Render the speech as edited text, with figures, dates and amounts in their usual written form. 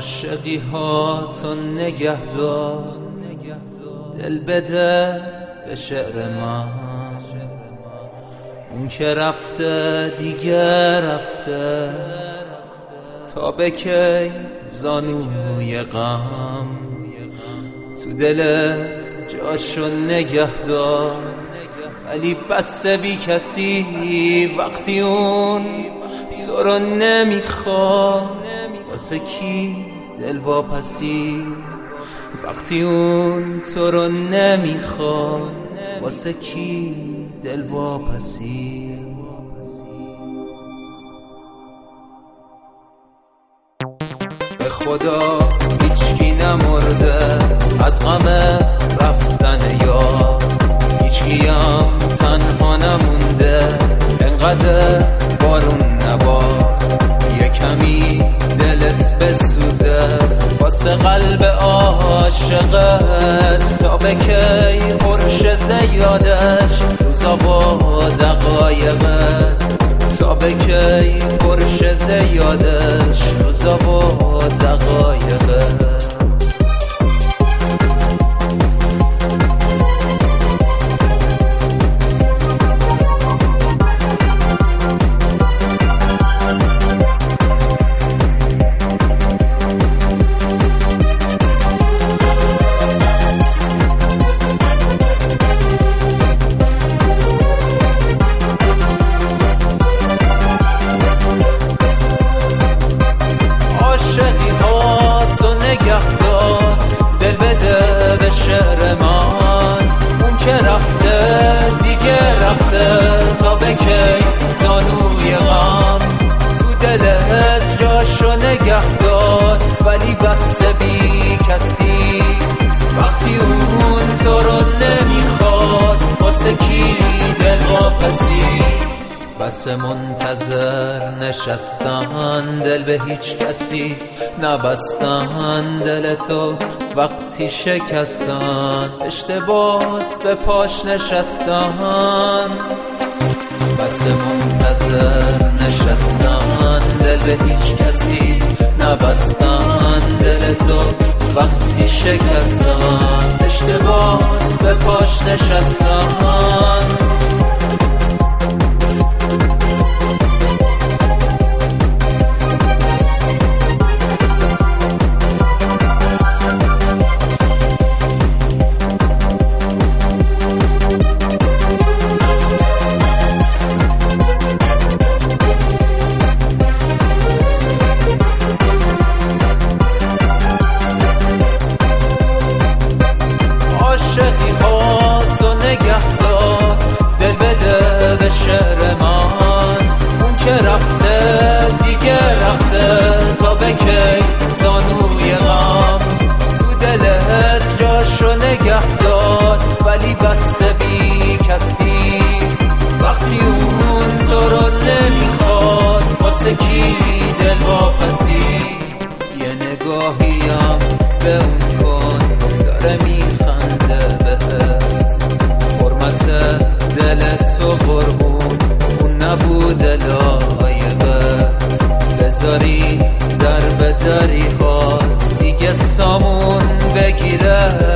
عاشقی ها تو نگهدار، دل بده به شعر من. اون که رفته دیگه رفته، تا به کی زانوی غم. تو دلت جاشو نگهدار، ولی بس بی کسی وقتی اون تو رو نمیخواد. واسه کی دل واپسی وقتی اون تو رو نمیخواد؟ واسه کی دل واپسی؟ به خدا هیچکی نمرده از غم رفتن یار، هیچکی هم تنها نمونده انقدر بارون نبار. یه کمی دلت بسوزه واسه قلب عاشقت، تا به کی قرش زیادش روزا و دقایقت. تا به کی قرش زیادش روزا و دقایقت. دل بده به شعر من. اون که رفته دیگه رفته، تا به کی زانوی غم. تو دلت جاشو نگهدار، ولی بس بی کسی وقتی اون تو رو نمیخواد. واسه کی دل واپسی؟ بس منتظر نشستن، دل به هیچ کسی نبستن. دل تو وقتی شکستن، اشتباس به پاش نشستن. بس منتظر نشستن، دل به هیچ کسی نبستن. دل تو وقتی شکستن، اشتباس به پاش نشستن. عاشقی ها تو نگهدار، دل بده به شعر من. اون که رفته دیگه رفته، تا به کی زانوی غم. تو دلت جاشو نگهدار، ولی بس بی کسی وقتی اون تو رو نمیخواد. واسه کی دل واپسی؟ یه نگاهیم به اون کن، داره میخنده بهت. حرمت دلت و قربون اون نبوده لایقت. بذاری در به دریهات دیگه سامون بگیره